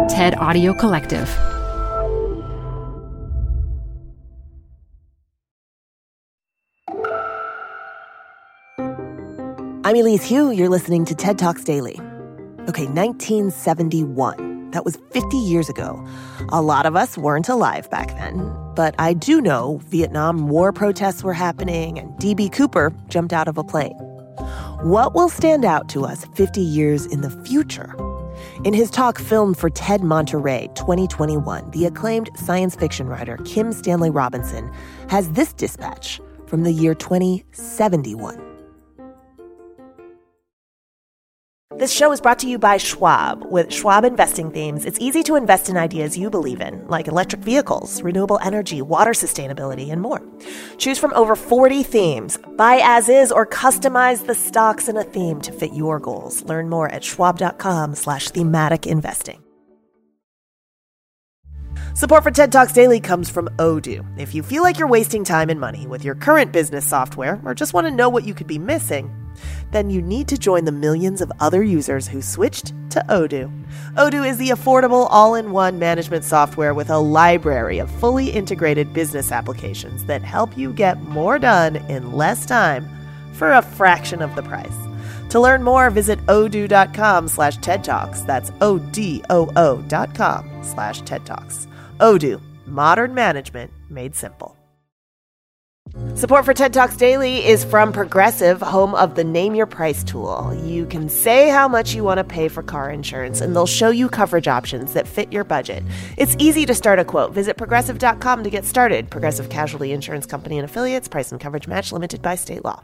TED Audio Collective. I'm Elise Hu. You're listening to TED Talks Daily. Okay, 1971. That was 50 years ago. A lot of us weren't alive back then, but I do know Vietnam War protests were happening and D.B. Cooper jumped out of a plane. What will stand out to us 50 years in the future? In his talk filmed for TED Monterey 2021, the acclaimed science fiction writer Kim Stanley Robinson has this dispatch from the year 2071. This show is brought to you by Schwab. With Schwab investing themes, it's easy to invest in ideas you believe in, like electric vehicles, renewable energy, water sustainability, and more. Choose from over 40 themes. Buy as is or customize the stocks in a theme to fit your goals. Learn more at schwab.com/thematic investing. Support for TED Talks Daily comes from Odoo. If you feel like you're wasting time and money with your current business software or just want to know what you could be missing, then you need to join the millions of other users who switched to Odoo. Odoo is the affordable all-in-one management software with a library of fully integrated business applications that help you get more done in less time for a fraction of the price. To learn more, visit odoo.com/TED Talks. That's ODOO.com/TED Talks. Odoo, modern management made simple. Support for TED Talks Daily is from Progressive, home of the Name Your Price tool. You can say how much you want to pay for car insurance, and they'll show you coverage options that fit your budget. It's easy to start a quote. Visit Progressive.com to get started. Progressive Casualty Insurance Company and Affiliates. Price and coverage match limited by state law.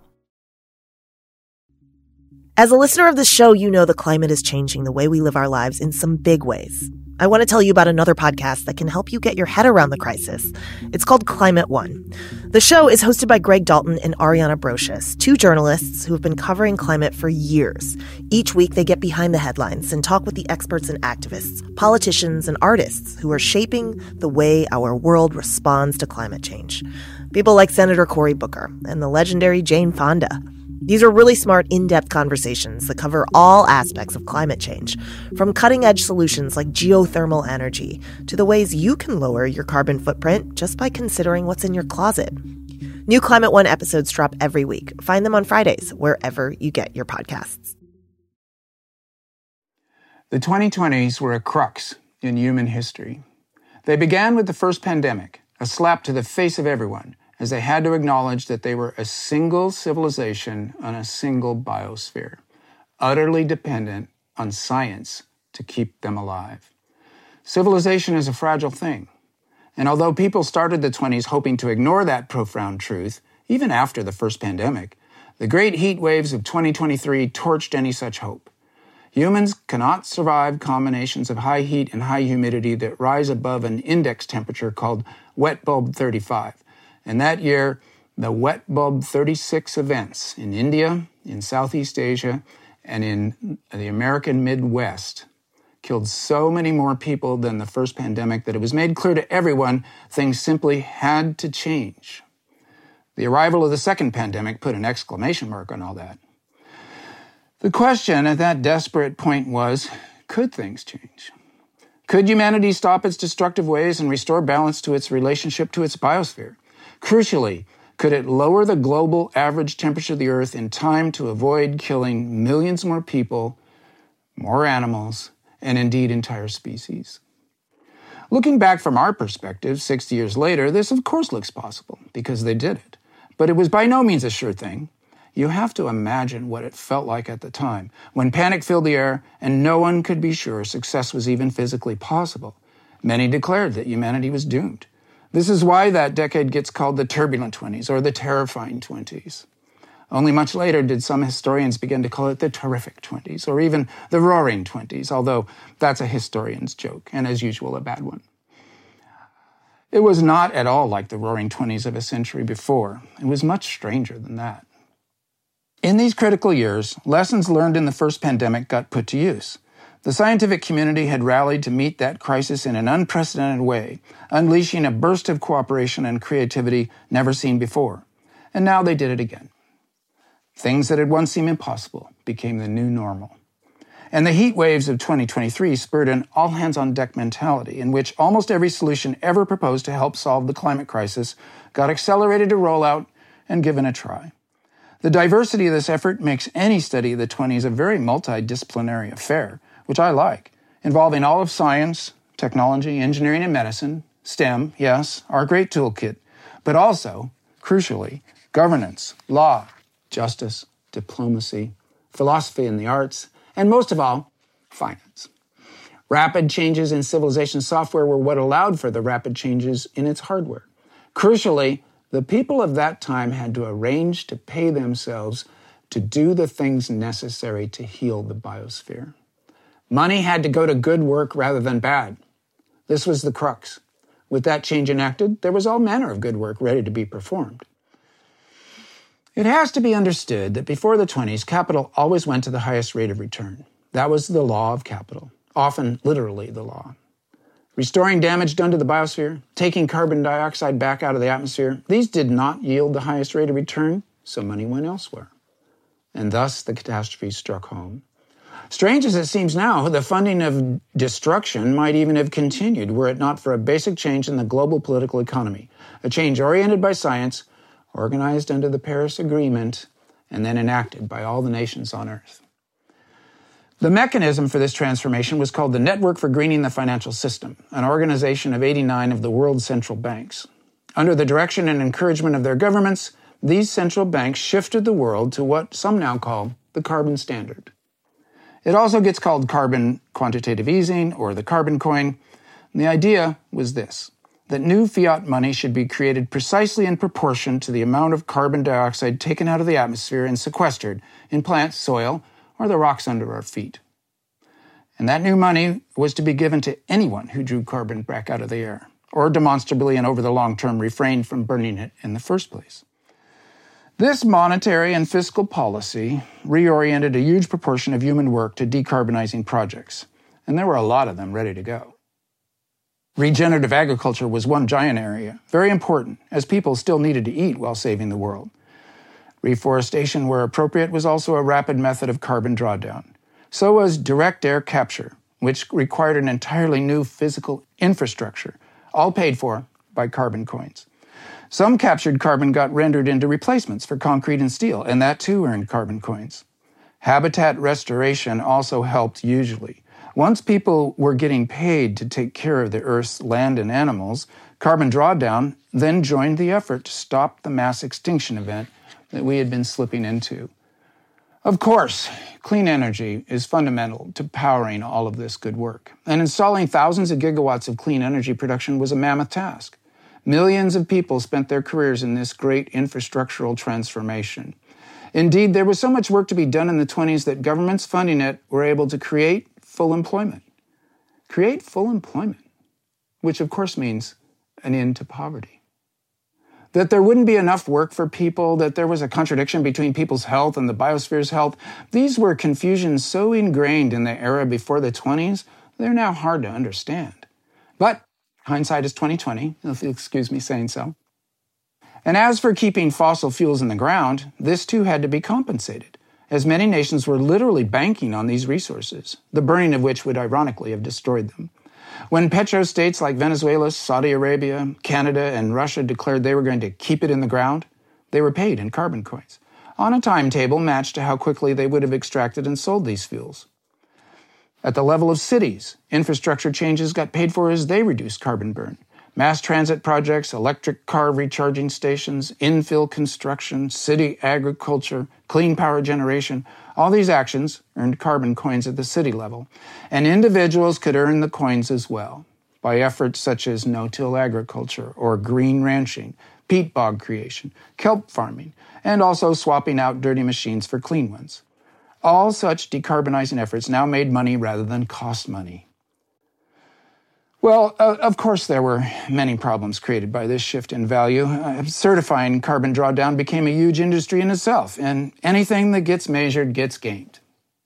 As a listener of this show, you know the climate is changing the way we live our lives in some big ways. I want to tell you about another podcast that can help you get your head around the crisis. It's called Climate One. The show is hosted by Greg Dalton and Ariana Brocious, two journalists who have been covering climate for years. Each week, they get behind the headlines and talk with the experts and activists, politicians and artists who are shaping the way our world responds to climate change. People like Senator Cory Booker and the legendary Jane Fonda. These are really smart, in-depth conversations that cover all aspects of climate change, from cutting-edge solutions like geothermal energy to the ways you can lower your carbon footprint just by considering what's in your closet. New Climate One episodes drop every week. Find them on Fridays, wherever you get your podcasts. The 2020s were a crux in human history. They began with the first pandemic, a slap to the face of everyone, as they had to acknowledge that they were a single civilization on a single biosphere, utterly dependent on science to keep them alive. Civilization is a fragile thing, and although people started the 20s hoping to ignore that profound truth, even after the first pandemic, the great heat waves of 2023 torched any such hope. Humans cannot survive combinations of high heat and high humidity that rise above an index temperature called wet bulb 35. And that year, the wet bulb 36 events in India, in Southeast Asia, and in the American Midwest killed so many more people than the first pandemic that it was made clear to everyone things simply had to change. The arrival of the second pandemic put an exclamation mark on all that. The question at that desperate point was, could things change? Could humanity stop its destructive ways and restore balance to its relationship to its biosphere? Crucially, could it lower the global average temperature of the Earth in time to avoid killing millions more people, more animals, and indeed entire species? Looking back from our perspective, 60 years later, this of course looks possible, because they did it. But it was by no means a sure thing. You have to imagine what it felt like at the time, when panic filled the air and no one could be sure success was even physically possible. Many declared that humanity was doomed. This is why that decade gets called the turbulent 20s or the terrifying 20s. Only much later did some historians begin to call it the terrific 20s or even the roaring 20s, although that's a historian's joke and, as usual, a bad one. It was not at all like the roaring 20s of a century before. It was much stranger than that. In these critical years, lessons learned in the first pandemic got put to use. The scientific community had rallied to meet that crisis in an unprecedented way, unleashing a burst of cooperation and creativity never seen before. And now they did it again. Things that had once seemed impossible became the new normal. And the heat waves of 2023 spurred an all-hands-on-deck mentality in which almost every solution ever proposed to help solve the climate crisis got accelerated to roll out and given a try. The diversity of this effort makes any study of the 20s a very multidisciplinary affair, which I like, involving all of science, technology, engineering, and medicine, STEM, yes, our great toolkit, but also, crucially, governance, law, justice, diplomacy, philosophy and the arts, and most of all, finance. Rapid changes in civilization software were what allowed for the rapid changes in its hardware. Crucially, the people of that time had to arrange to pay themselves to do the things necessary to heal the biosphere. Money had to go to good work rather than bad. This was the crux. With that change enacted, there was all manner of good work ready to be performed. It has to be understood that before the 20s, capital always went to the highest rate of return. That was the law of capital, often literally the law. Restoring damage done to the biosphere, taking carbon dioxide back out of the atmosphere, these did not yield the highest rate of return, so money went elsewhere. And thus the catastrophe struck home. Strange as it seems now, the funding of destruction might even have continued were it not for a basic change in the global political economy, a change oriented by science, organized under the Paris Agreement, and then enacted by all the nations on Earth. The mechanism for this transformation was called the Network for Greening the Financial System, an organization of 89 of the world's central banks. Under the direction and encouragement of their governments, these central banks shifted the world to what some now call the carbon standard. It also gets called carbon quantitative easing or the carbon coin. And the idea was this, that new fiat money should be created precisely in proportion to the amount of carbon dioxide taken out of the atmosphere and sequestered in plants, soil, or the rocks under our feet. And that new money was to be given to anyone who drew carbon back out of the air, or demonstrably and over the long term refrained from burning it in the first place. This monetary and fiscal policy reoriented a huge proportion of human work to decarbonizing projects, and there were a lot of them ready to go. Regenerative agriculture was one giant area, very important, as people still needed to eat while saving the world. Reforestation, where appropriate, was also a rapid method of carbon drawdown. So was direct air capture, which required an entirely new physical infrastructure, all paid for by carbon coins. Some captured carbon got rendered into replacements for concrete and steel, and that too earned carbon coins. Habitat restoration also helped hugely. Once people were getting paid to take care of the Earth's land and animals, carbon drawdown then joined the effort to stop the mass extinction event that we had been slipping into. Of course, clean energy is fundamental to powering all of this good work, and installing thousands of gigawatts of clean energy production was a mammoth task. Millions of people spent their careers in this great infrastructural transformation. Indeed, there was so much work to be done in the 20s that governments funding it were able to create full employment. Create full employment, which of course means an end to poverty. That there wouldn't be enough work for people, that there was a contradiction between people's health and the biosphere's health. These were confusions so ingrained in the era before the 20s, they're now hard to understand. But hindsight is 20/20, if you'll excuse me saying so. And as for keeping fossil fuels in the ground, this too had to be compensated, as many nations were literally banking on these resources, the burning of which would ironically have destroyed them. When petrostates like Venezuela, Saudi Arabia, Canada, and Russia declared they were going to keep it in the ground, they were paid in carbon coins, on a timetable matched to how quickly they would have extracted and sold these fuels. At the level of cities, infrastructure changes got paid for as they reduced carbon burn. Mass transit projects, electric car recharging stations, infill construction, city agriculture, clean power generation, all these actions earned carbon coins at the city level, and individuals could earn the coins as well by efforts such as no-till agriculture or green ranching, peat bog creation, kelp farming, and also swapping out dirty machines for clean ones. All such decarbonizing efforts now made money rather than cost money. Well, of course, there were many problems created by this shift in value. Certifying carbon drawdown became a huge industry in itself, and anything that gets measured gets gained.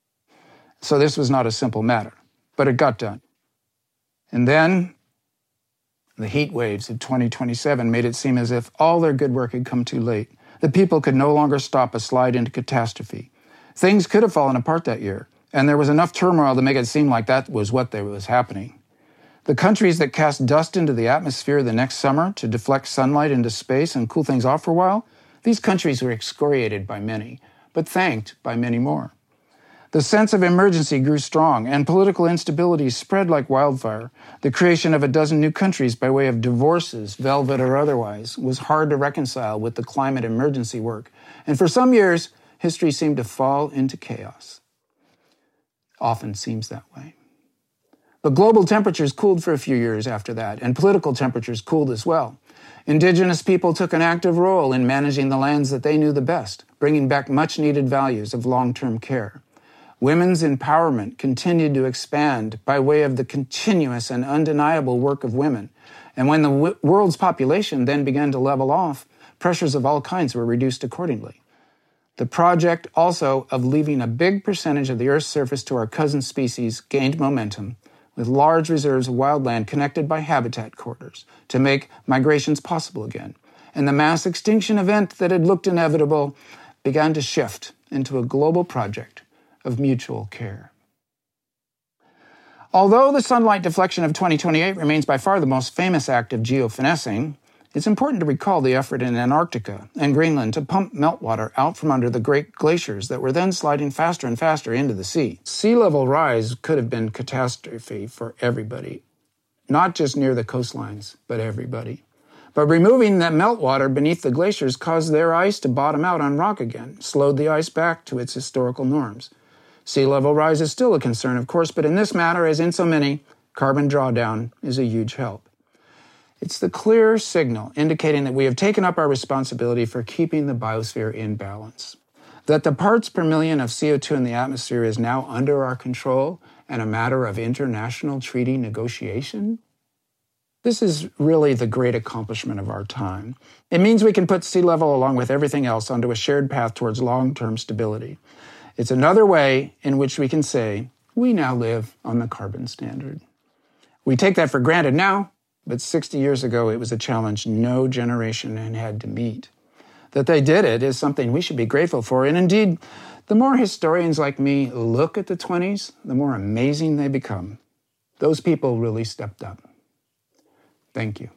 So this was not a simple matter, but it got done. And then the heat waves of 2027 made it seem as if all their good work had come too late. The people could no longer stop a slide into catastrophe. Things could have fallen apart that year, and there was enough turmoil to make it seem like that was what was happening. The countries that cast dust into the atmosphere the next summer to deflect sunlight into space and cool things off for a while, these countries were excoriated by many, but thanked by many more. The sense of emergency grew strong, and political instability spread like wildfire. The creation of a dozen new countries by way of divorces, velvet or otherwise, was hard to reconcile with the climate emergency work. And for some years, history seemed to fall into chaos. Often seems that way. But global temperatures cooled for a few years after that, and political temperatures cooled as well. Indigenous people took an active role in managing the lands that they knew the best, bringing back much-needed values of long-term care. Women's empowerment continued to expand by way of the continuous and undeniable work of women. And when the world's population then began to level off, pressures of all kinds were reduced accordingly. The project also of leaving a big percentage of the Earth's surface to our cousin species gained momentum, with large reserves of wildland connected by habitat corridors to make migrations possible again. And the mass extinction event that had looked inevitable began to shift into a global project of mutual care. Although the sunlight deflection of 2028 remains by far the most famous act of geofinessing, it's important to recall the effort in Antarctica and Greenland to pump meltwater out from under the great glaciers that were then sliding faster and faster into the sea. Sea level rise could have been catastrophe for everybody, not just near the coastlines, but everybody. But removing that meltwater beneath the glaciers caused their ice to bottom out on rock again, slowed the ice back to its historical norms. Sea level rise is still a concern, of course, but in this matter, as in so many, carbon drawdown is a huge help. It's the clear signal indicating that we have taken up our responsibility for keeping the biosphere in balance, that the parts per million of CO2 in the atmosphere is now under our control and a matter of international treaty negotiation. This is really the great accomplishment of our time. It means we can put sea level along with everything else onto a shared path towards long-term stability. It's another way in which we can say, we now live on the carbon standard. We take that for granted now, but 60 years ago it was a challenge no generation had to meet. That they did it is something we should be grateful for, and indeed, the more historians like me look at the 20s, the more amazing they become. Those people really stepped up. Thank you.